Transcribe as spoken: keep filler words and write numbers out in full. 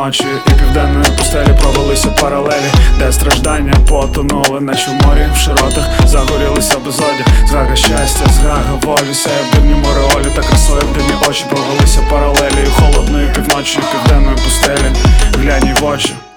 півночі і південної пустелі провелися паралелі, де страждання потонули, наче в морі в широтах загорілися безодя. Згага щастя, згага волі, сяє в дивні мореолі, та красою в дивні очі провелися паралелі холодної півночі і південної пустелі. Глянь їй в очі.